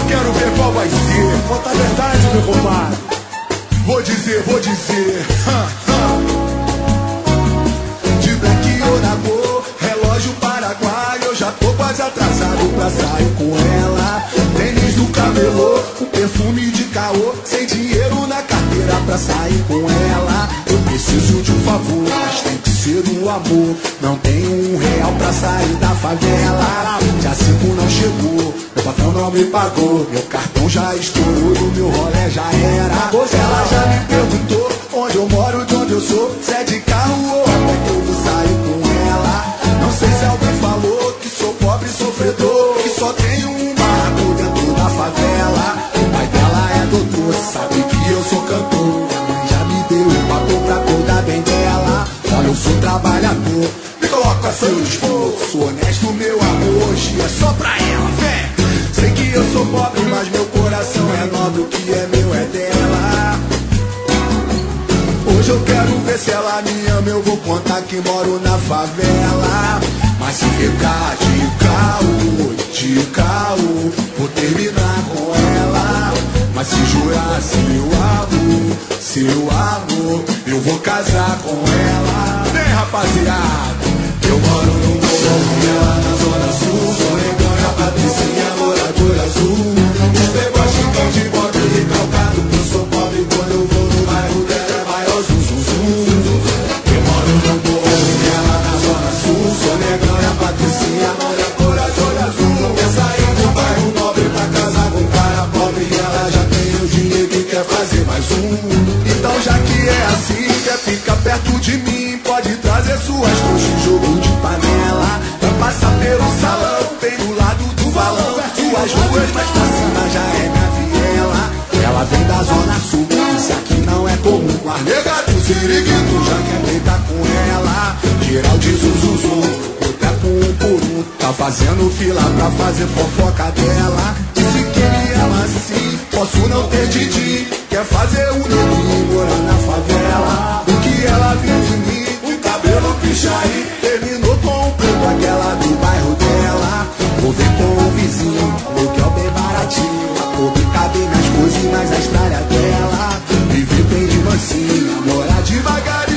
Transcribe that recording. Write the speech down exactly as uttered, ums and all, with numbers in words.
quero ver qual vai ser. Conta a verdade, meu compadre. Vou dizer, vou dizer. De black ou na cor, relógio Paraguai. Eu já tô quase atrasado pra sair com ela. Tênis do camelô, o perfume de caô. Sem dinheiro na carteira pra sair com ela. Eu preciso de um favor, mas tem que ser um amor. Não tenho um real pra sair da favela. Dia cinco não chegou, meu patrão não me pagou. Meu cartão já estourou e o meu rolê já era. Ela já me perguntou onde eu moro, de onde eu sou. Se é de carro ou até que eu vou sair com ela. Não sei se alguém falou que sou pobre sofredor, que só tenho um barraco dentro da favela. O pai dela é doutor, sabe que eu sou cantor. Minha mãe já me deu um papo pra cuidar bem dela. Olha, eu sou trabalhador, me coloco a seu dispor. Sou honesto, meu amor, hoje é só pra ela, fé. Sei que eu sou pobre, mas meu coração é nobre. O que é meu é dela. Hoje eu quero ver se ela me ama. Eu vou contar que moro na favela. Mas se ficar de caô, de caô, vou terminar com ela. Mas se jurar seu amor, seu amor, eu vou casar com ela. Vem, rapaziada. Eu moro no morro e ela na zona sul. Sou negão e a Patricinha, morador azul. Os playboys ficam de moto e recalcado. Eu sou pobre quando eu vou no bairro dela é maior zum zum zum. Eu moro no morro e ela na zona sul. Sou negão e a Patricinha, morador azul. Quer sair do bairro nobre pra casar com um cara pobre. E ela já tem o dinheiro e quer fazer mais um. Então já que é assim, quer ficar perto de mim, pode trazer suas trouxas, jogo de panela. Vai passar pelo salão, bem do lado do valão. Suas ruas mais pra cima já é minha viela. Ela vem da zona sul, isso aqui não é comum. Com a nega do Siriguito, já quer deitar com ela. Geral de zuzuzum, eu teco um por um. Tá fazendo fila pra fazer fofoca dela. Disse que me ama assim, posso não ter Didi. Quer fazer um neguinho, morar na favela. O que ela viu de mim, o cabelo pichaí. Terminou com o preto, aquela do bairro dela. Vou ver com o vizinho, o que é o bem baratinho. A pobre cabe nas cozinhas, a estrada dela. Viver bem de mansinha, morar devagarinho.